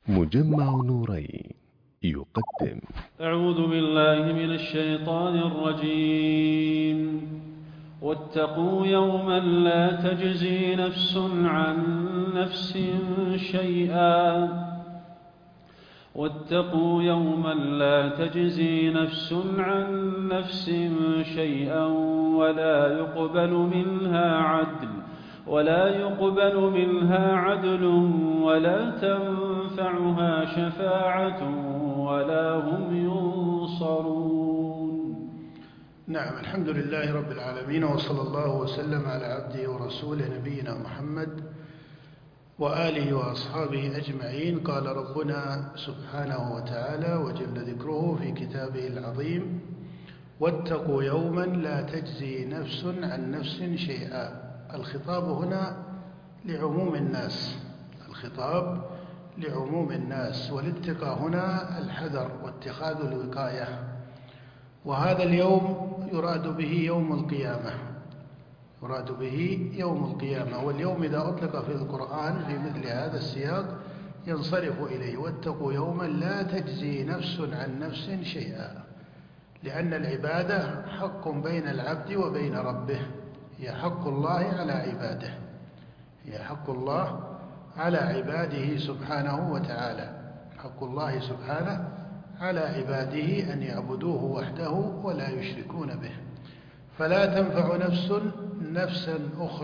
مجمع نورين يقدم. أعوذ بالله من الشيطان الرجيم. واتقوا يوما لا تجزي نفس عن نفس شيئا واتقوا يوما لا تجزي نفس عن نفس شيئا ولا يقبل منها عدل ولا تنفعها شفاعة ولا هم ينصرون. نعم، الحمد لله رب العالمين، وصلى الله وسلم على عبده ورسوله نبينا محمد وآله وأصحابه أجمعين. قال ربنا سبحانه وتعالى وجل ذكره في كتابه العظيم: واتقوا يوما لا تجزي نفس عن نفس شيئا. الخطاب هنا لعموم الناس، والاتقاء هنا الحذر واتخاذ الوقاية. وهذا اليوم يراد به يوم القيامة، واليوم إذا أطلق في القرآن في مثل هذا السياق ينصرف إليه. واتقوا يوما لا تجزي نفس عن نفس شيئا، لأن العبادة حق بين العبد وبين ربه، هي حق على عباده سبحانه وتعالى. حق الله سبحانه على عباده أن يعبدوه وحده ولا يشركون به. فلا تنفع نفسا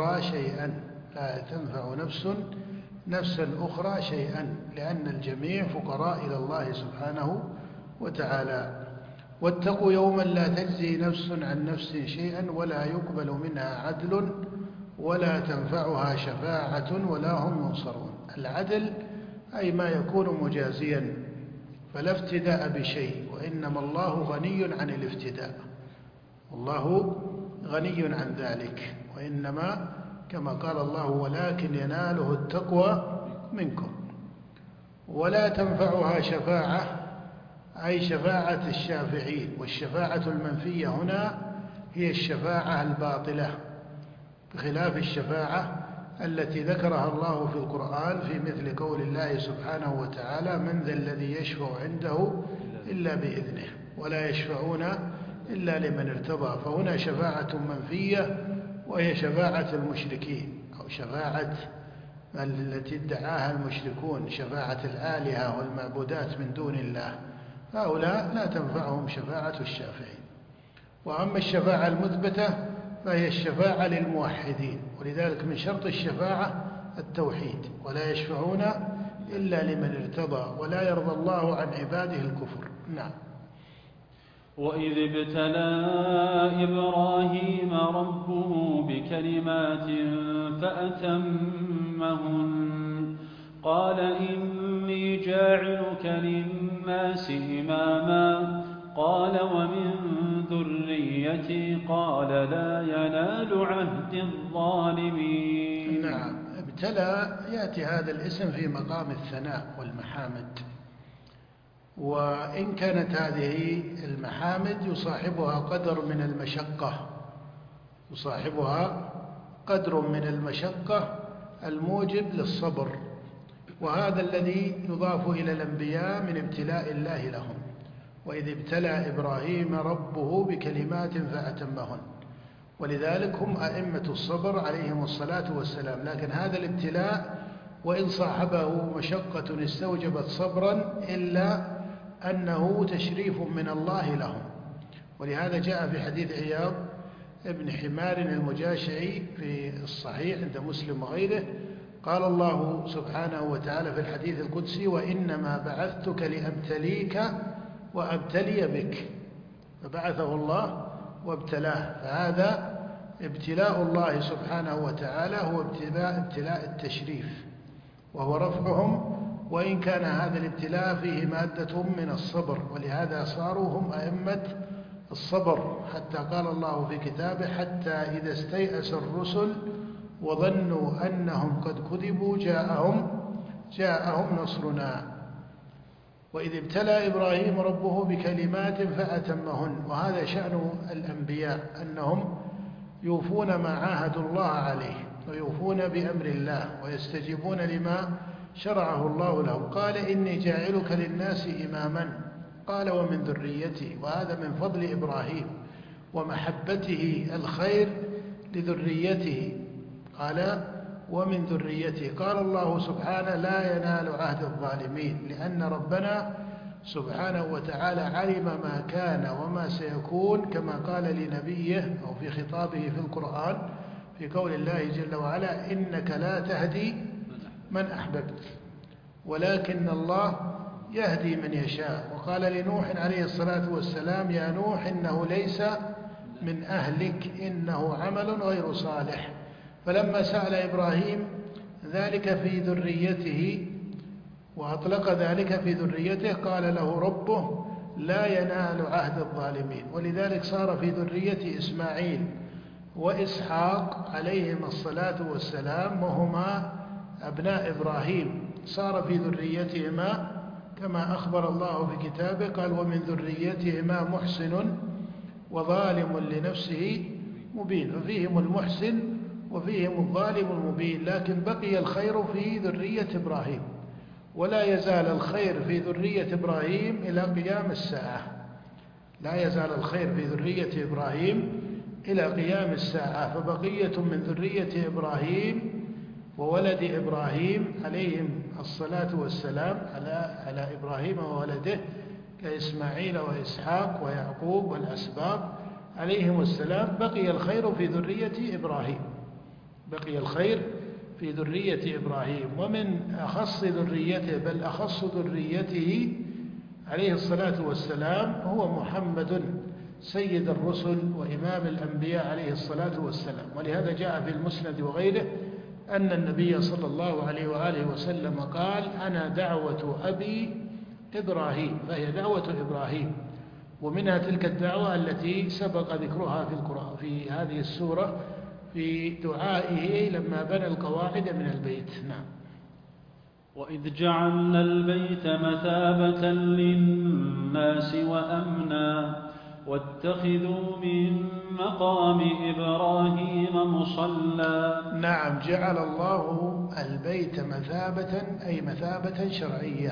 أخرى شيئا، لأن الجميع فقراء إلى الله سبحانه وتعالى. واتقوا يوما لا تجزي نفس عن نفس شيئا ولا يقبل منها عدل ولا تنفعها شفاعة ولا هم ينصرون. العدل أي ما يكون مجازيا، فلا افتداء بشيء، وإنما الله غني عن الافتداء، والله غني عن ذلك. وإنما كما قال الله: ولكن يناله التقوى منكم. ولا تنفعها شفاعة أي شفاعة الشافعين، والشفاعة المنفية هنا هي الشفاعة الباطلة، بخلاف الشفاعة التي ذكرها الله في القرآن في مثل قول الله سبحانه وتعالى: من ذا الذي يشفع عنده إلا بإذنه ولا يشفعون إلا لمن ارتضى. فهنا شفاعة منفية، وهي شفاعة المشركين، أو شفاعة التي ادعاها المشركون، شفاعة الآلهة والمعبودات من دون الله. هؤلاء لا تنفعهم شفاعة الشافعين. وأما الشفاعة المثبتة فهي الشفاعة للموحدين، ولذلك من شرط الشفاعة التوحيد: ولا يشفعون إلا لمن ارتضى ولا يرضى الله عن عباده الكفر. نعم. وإذ ابتلى إبراهيم ربه بكلمات فأتمهن قال إني جاعلك للناس إماما قال ومن ذريتي قال لا ينال عهد الظالمين. نعم، ابتلى يأتي هذا الاسم في مقام الثناء والمحامد، وإن كانت هذه المحامد يصاحبها قدر من المشقة الموجب للصبر، وهذا الذي يضاف إلى الأنبياء من ابتلاء الله لهم. وإذ ابتلى إبراهيم ربه بكلمات فأتمهن، ولذلك هم أئمة الصبر عليهم الصلاة والسلام. لكن هذا الابتلاء وإن صاحبه مشقة استوجبت صبرا، إلا أنه تشريف من الله لهم. ولهذا جاء في حديث عياض ابن حمار المجاشعي في الصحيح عند مسلم وغيره: قال الله سبحانه وتعالى في الحديث القدسي: وإنما بعثتك لأبتليك وأبتلي بك. فبعثه الله وابتلاه. فهذا ابتلاء الله سبحانه وتعالى هو ابتلاء التشريف، وهو رفعهم، وإن كان هذا الابتلاء فيه مادة من الصبر. ولهذا صاروا هم أئمة الصبر، حتى قال الله في كتابه: حتى إذا استيأس الرسل وظنوا أنهم قد كذبوا جاءهم نصرنا. وإذ ابتلى إبراهيم ربه بكلمات فأتمهن. وهذا شأن الأنبياء، أنهم يوفون ما عاهدوا الله عليه، ويوفون بأمر الله، ويستجيبون لما شرعه الله له. قال إني جاعلك للناس إماما، قال ومن ذريتي، وهذا من فضل إبراهيم ومحبته الخير لذريته. قال ومن ذريته. قال الله سبحانه لا ينال عهد الظالمين، لأن ربنا سبحانه وتعالى علم ما كان وما سيكون، كما قال لنبيه أو في خطابه في القرآن في قول الله جل وعلا إنك لا تهدي من أحببت ولكن الله يهدي من يشاء. وقال لنوح عليه الصلاة والسلام يا نوح إنه ليس من أهلك إنه عمل غير صالح. فلما سأل إبراهيم ذلك في ذريته وأطلق ذلك في ذريته قال له ربه لا ينال عهد الظالمين، ولذلك صار في ذرية إسماعيل وإسحاق عليهما الصلاة والسلام وهما أبناء إبراهيم، صار في ذريتهما كما أخبر الله في كتابه قال ومن ذريتهما محسن وظالم لنفسه مبين، ففيهم المحسن وفيهم الظالم المبين. لكن بقي الخير في ذرية إبراهيم، ولا يزال الخير في ذرية إبراهيم إلى قيام الساعة، لا يزال الخير في ذرية إبراهيم إلى قيام الساعة. فبقية من ذرية إبراهيم وولد إبراهيم عليهم الصلاة والسلام على إبراهيم وولده كإسماعيل وإسحاق ويعقوب والأسباط عليهم السلام، بقي الخير في ذرية إبراهيم، بقي الخير في ذرية إبراهيم. ومن أخص ذريته بل أخص ذريته عليه الصلاة والسلام هو محمد سيد الرسل وإمام الأنبياء عليه الصلاة والسلام. ولهذا جاء في المسند وغيره أن النبي صلى الله عليه وآله وسلم قال أنا دعوة أبي إبراهيم، فهي دعوة إبراهيم. ومنها تلك الدعوة التي سبق ذكرها في القرآن في هذه السورة في دعائه لما بنى القواعد من البيت. نعم. وإذ جعلنا البيت مثابة للناس وأمنا واتخذوا من مقام إبراهيم مصلى. نعم، جعل الله البيت مثابة أي مثابة شرعية،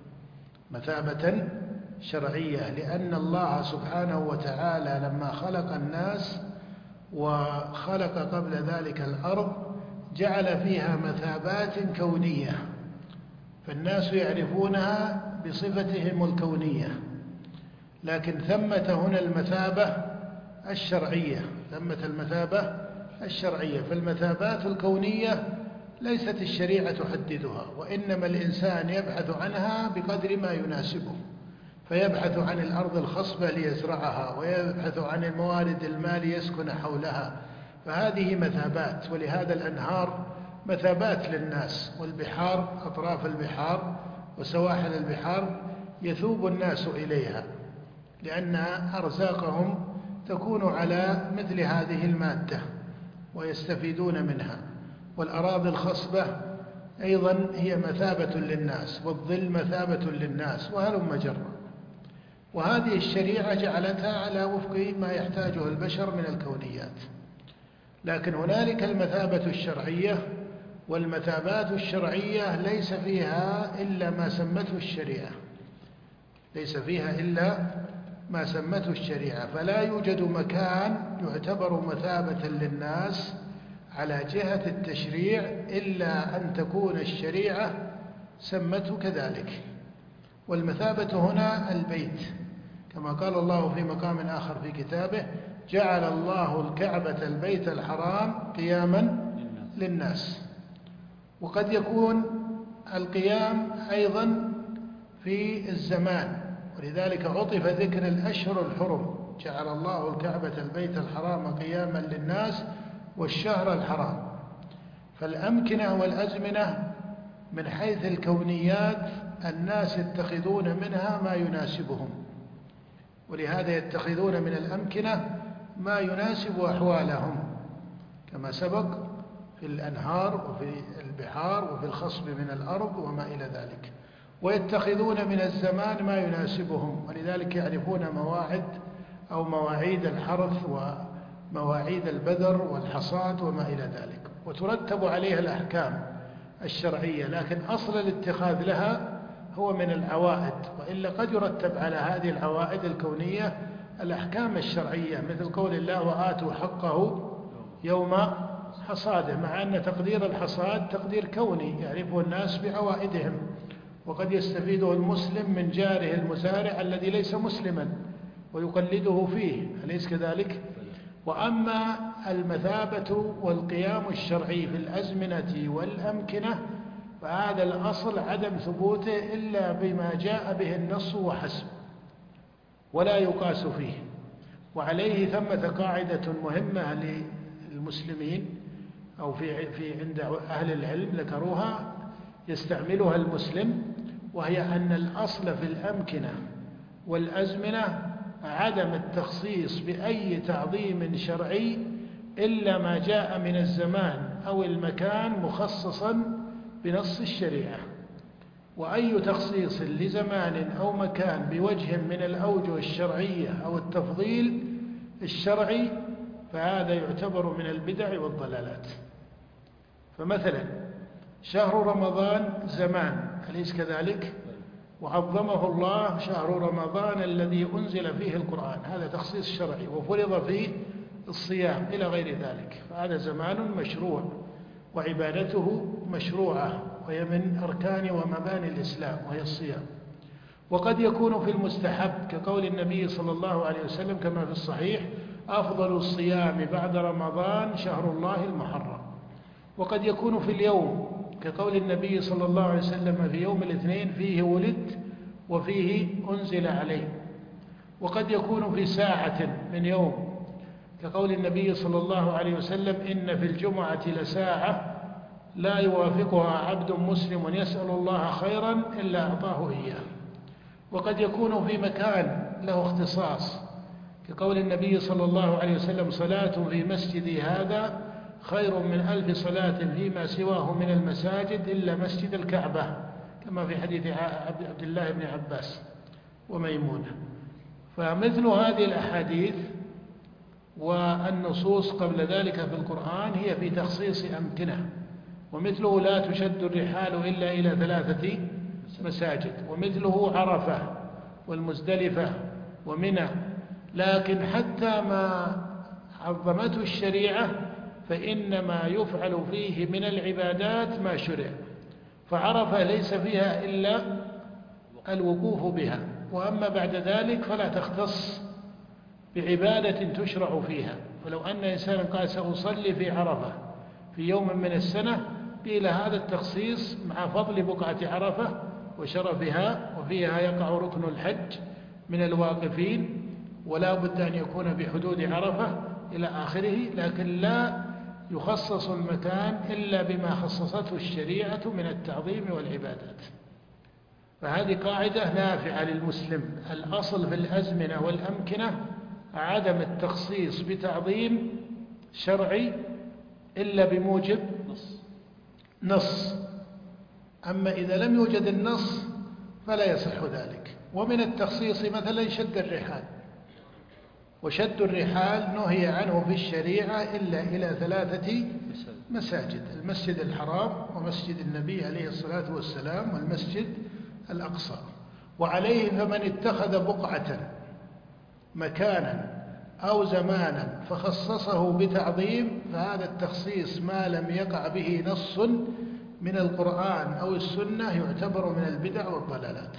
مثابة شرعية، لأن الله سبحانه وتعالى لما خلق الناس وخلق قبل ذلك الأرض جعل فيها مثابات كونية، فالناس يعرفونها بصفتهم الكونية. لكن ثمة هنا المثابة الشرعية، ثمة المثابة الشرعية. فالمثابات الكونية ليست الشريعة تحددها، وإنما الإنسان يبحث عنها بقدر ما يناسبه، فيبحث عن الأرض الخصبة ليزرعها، ويبحث عن الموارد الماء ليسكن حولها، فهذه مثابات. ولهذا الأنهار مثابات للناس، والبحار أطراف البحار وسواحل البحار يثوب الناس إليها، لأن أرزاقهم تكون على مثل هذه المادة ويستفيدون منها. والأراضي الخصبة أيضا هي مثابة للناس، والظل مثابة للناس، وهلم جرا. وهذه الشريعة جعلتها على وفق ما يحتاجه البشر من الكونيات. لكن هنالك المثابة الشرعية، والمثابات الشرعية ليس فيها إلا ما سمته الشريعة، ليس فيها إلا ما سمته الشريعة. فلا يوجد مكان يعتبر مثابة للناس على جهة التشريع إلا أن تكون الشريعة سمته كذلك. والمثابة هنا البيت، كما قال الله في مقام آخر في كتابه جعل الله الكعبة البيت الحرام قياما للناس. وقد يكون القيام أيضا في الزمان، ولذلك عطف ذكر الأشهر الحرم، جعل الله الكعبة البيت الحرام قياما للناس والشهر الحرام. فالأمكنة والأزمنة من حيث الكونيات الناس يتخذون منها ما يناسبهم، ولهذا يتخذون من الأمكنة ما يناسب أحوالهم، كما سبق في الأنهار وفي البحار وفي الخصب من الأرض وما إلى ذلك. ويتخذون من الزمان ما يناسبهم، ولذلك يعرفون مواعيد أو مواعيد الحرث ومواعيد البذر والحصاد وما إلى ذلك، وترتب عليها الأحكام الشرعية، لكن أصل الاتخاذ لها هو من العوائد، وإلا قد يرتب على هذه العوائد الكونية الأحكام الشرعية، مثل قول الله وآتوا حقه يوم حصاده، مع أن تقدير الحصاد تقدير كوني يعرفه الناس بعوائدهم، وقد يستفيده المسلم من جاره المزارع الذي ليس مسلما ويقلده فيه، أليس كذلك؟ وأما المثابة والقيام الشرعي في الأزمنة والأمكنة فهذا الأصل عدم ثبوته إلا بما جاء به النص وحسب، ولا يقاس فيه. وعليه ثمة قاعدة مهمة للمسلمين أو في عند أهل العلم ذكروها يستعملها المسلم، وهي أن الأصل في الأمكنة والأزمنة عدم التخصيص بأي تعظيم شرعي إلا ما جاء من الزمان أو المكان مخصصا بنص الشريعة، وأي تخصيص لزمان أو مكان بوجه من الأوجه الشرعية أو التفضيل الشرعي فهذا يعتبر من البدع والضلالات. فمثلا شهر رمضان زمان، أليس كذلك؟ وعظمه الله شهر رمضان الذي أنزل فيه القرآن، هذا تخصيص شرعي وفرض فيه الصيام إلى غير ذلك، فهذا زمان مشروع وعبادته مشروعة، وهي من أركان ومباني الإسلام وهي الصيام. وقد يكون في المستحب كقول النبي صلى الله عليه وسلم كما في الصحيح أفضل الصيام بعد رمضان شهر الله المحرم. وقد يكون في اليوم كقول النبي صلى الله عليه وسلم في يوم الاثنين فيه ولد وفيه أنزل عليه. وقد يكون في ساعة من يوم كقول النبي صلى الله عليه وسلم إن في الجمعة لساعة لا يوافقها عبد مسلم يسأل الله خيرا إلا أعطاه إياه. وقد يكون في مكان له اختصاص كقول النبي صلى الله عليه وسلم صلاة في مسجدي هذا خير من 1000 صلاة فيما سواه من المساجد إلا مسجد الكعبة، كما في حديث عبد الله بن عباس وميمونة. فمثل هذه الأحاديث والنصوص قبل ذلك في القرآن هي في تخصيص أمكنة، ومثله لا تشد الرحال إلا إلى 3 مساجد، ومثله عرفة والمزدلفة ومنى. لكن حتى ما عظمته الشريعة فإنما يفعل فيه من العبادات ما شرع، فعرفة ليس فيها إلا الوقوف بها، وأما بعد ذلك فلا تختص بعبادة تشرع فيها. فلو أن إنسانا قال سأصلي في عرفة في يوم من السنة قيل هذا التخصيص مع فضل بقعة عرفة وشرفها، وفيها يقع ركن الحج من الواقفين، ولا بد أن يكون بحدود عرفة إلى آخره، لكن لا يخصص المكان إلا بما خصصته الشريعة من التعظيم والعبادات. فهذه قاعدة نافعة للمسلم، الأصل في الأزمنة والأمكنة عدم التخصيص بتعظيم شرعي إلا بموجب نص. أما إذا لم يوجد النص فلا يصح ذلك. ومن التخصيص مثلا شد الرحال، وشد الرحال نهي عنه في الشريعة إلا إلى 3 مساجد: المسجد الحرام ومسجد النبي عليه الصلاة والسلام والمسجد الأقصى. وعليه فمن اتخذ بقعة مكانا أو زمانا فخصصه بتعظيم فهذا التخصيص ما لم يقع به نص من القرآن أو السنة يعتبر من البدع والضلالات.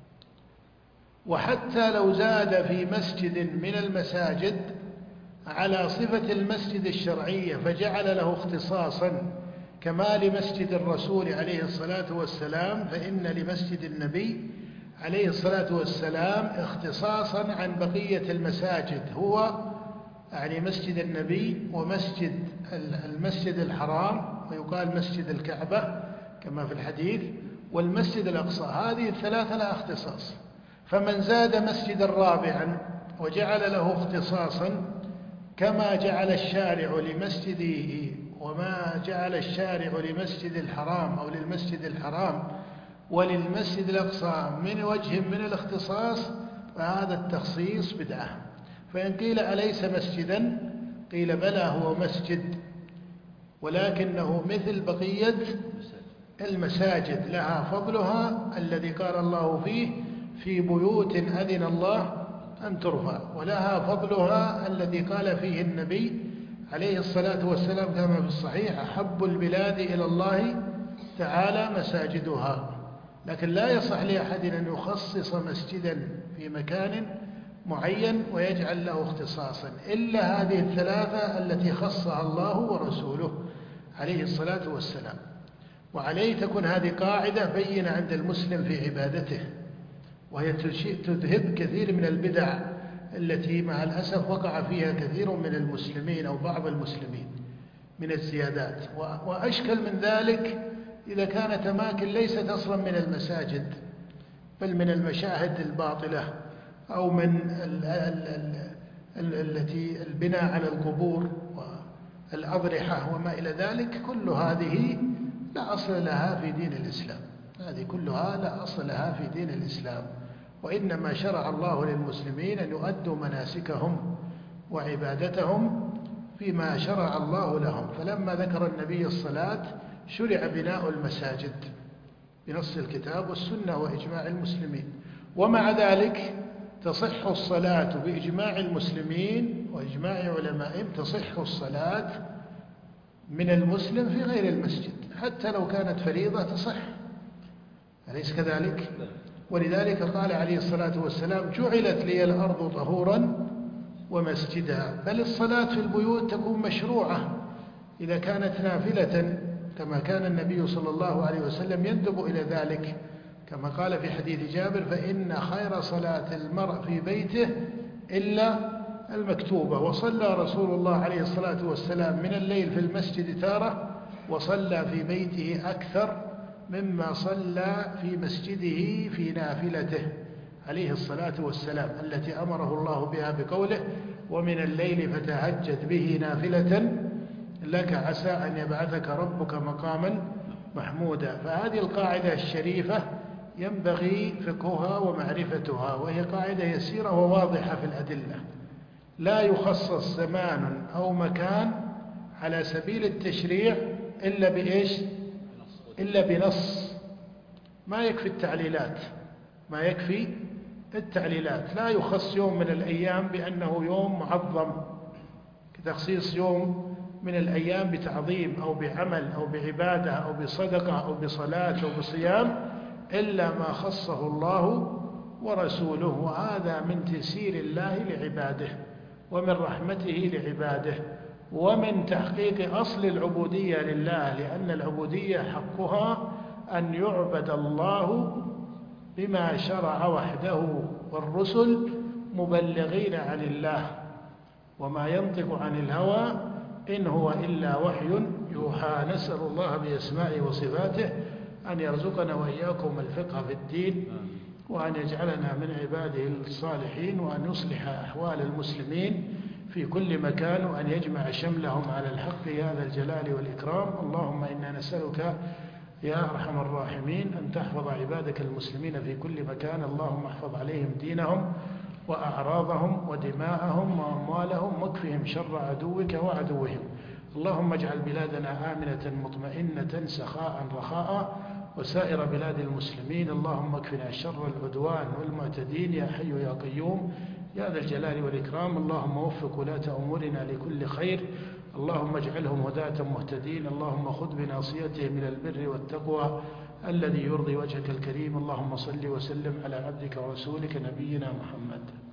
وحتى لو زاد في مسجد من المساجد على صفة المسجد الشرعية فجعل له اختصاصا كما لمسجد الرسول عليه الصلاة والسلام، فإن لمسجد النبي عليه الصلاة والسلام اختصاصا عن بقية المساجد، هو يعني مسجد النبي ومسجد المسجد الحرام ويقال مسجد الكعبة كما في الحديث والمسجد الأقصى، هذه الثلاثة لها اختصاص. فمن زاد مسجدا رابعا وجعل له اختصاصا كما جعل الشارع لمسجده وما جعل الشارع لمسجد الحرام أو للمسجد الحرام وللمسجد الأقصى من وجه من الاختصاص فهذا التخصيص بدعة. فإن قيل أليس مسجدا؟ قيل بلى هو مسجد ولكنه مثل بقية المساجد لها فضلها الذي قال الله فيه في بيوت أذن الله أن ترفع، ولها فضلها الذي قال فيه النبي عليه الصلاة والسلام كما في الصحيح: أحب البلاد إلى الله تعالى مساجدها. لكن لا يصح لأحد أن يخصص مسجدا في مكان معين ويجعل له اختصاصا إلا هذه الثلاثة التي خصها الله ورسوله عليه الصلاة والسلام. وعليه تكون هذه قاعدة بينة عند المسلم في عبادته، وهي تذهب كثير من البدع التي مع الأسف وقع فيها كثير من المسلمين أو بعض المسلمين من الزيادات. وأشكل من ذلك إذا كانت أماكن ليست أصلا من المساجد بل من المشاهد الباطلة أو من التي البناء على القبور والأضرحة وما إلى ذلك، كل هذه لا أصل لها في دين الإسلام. هذه كلها لا أصل لها في دين الإسلام، وإنما شرع الله للمسلمين أن يؤدوا مناسكهم وعبادتهم فيما شرع الله لهم. فلما ذكر النبي الصلاة شرع بناء المساجد بنص الكتاب والسنة وإجماع المسلمين. ومع ذلك تصح الصلاة بإجماع المسلمين وإجماع علمائهم، تصح الصلاة من المسلم في غير المسجد حتى لو كانت فريضة تصح، أليس كذلك؟ ولذلك قال عليه الصلاة والسلام: جعلت لي الأرض طهورا ومسجدا. بل الصلاة في البيوت تكون مشروعة إذا كانت نافلة، كما كان النبي صلى الله عليه وسلم يندب إلى ذلك كما قال في حديث جابر: فإن خير صلاة المرء في بيته إلا المكتوبة. وصلى رسول الله عليه الصلاة والسلام من الليل في المسجد تارة، وصلى في بيته أكثر مما صلى في مسجده في نافلته عليه الصلاة والسلام التي أمره الله بها بقوله: ومن الليل فتهجد به نافلة لك عسى أن يبعثك ربك مقاما محمودا. فهذه القاعدة الشريفة ينبغي فقهها ومعرفتها، وهي قاعدة يسيرة وواضحة في الأدلة. لا يخصص زمان أو مكان على سبيل التشريع إلا بإيش؟ إلا بنص. ما يكفي التعليلات، ما يكفي التعليلات. لا يخص يوم من الأيام بأنه يوم معظم كتخصيص يوم من الأيام بتعظيم أو بعمل أو بعبادة أو بصدقة أو بصلاة أو بصيام إلا ما خصه الله ورسوله. وهذا من تيسير الله لعباده ومن رحمته لعباده ومن تحقيق أصل العبودية لله، لأن العبودية حقها أن يعبد الله بما شرع وحده، والرسل مبلغين عن الله، وما ينطق عن الهوى إن هو إلا وحي يوحى. نسأل الله بأسمائه وصفاته أن يرزقنا وإياكم الفقه في الدين، وأن يجعلنا من عباده الصالحين، وأن يصلح أحوال المسلمين في كل مكان، وأن يجمع شملهم على الحق يا ذا الجلال والإكرام. اللهم إنا نسألك يا أرحم الراحمين أن تحفظ عبادك المسلمين في كل مكان. اللهم احفظ عليهم دينهم وأعراضهم ودماءهم وأموالهم، واكفهم شر عدوك وعدوهم. اللهم اجعل بلادنا آمنة مطمئنة سخاء رخاء وسائر بلاد المسلمين. اللهم اكفنا شر العدوان والمعتدين يا حي يا قيوم يا ذا الجلال والإكرام. اللهم وفق ولاة أمورنا لكل خير، اللهم اجعلهم هداة مهتدين. اللهم خذ بناصيتهم إلى البر والتقوى الذي يرضي وجهك الكريم. اللهم صل وسلم على عبدك ورسولك نبينا محمد.